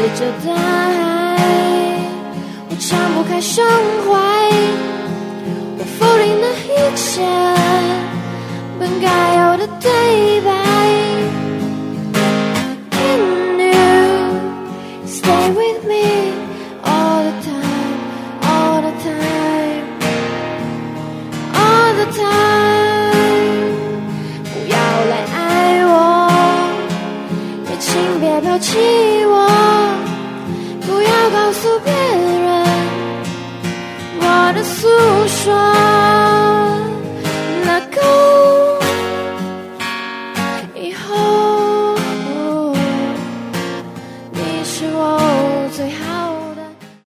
着大海，我敞不开胸怀，我否定了一切本该有的对白。Can you stay with me all the time, all the time, all the time？ 不要来爱我，也请别抛弃我，不要告诉别人我的诉说。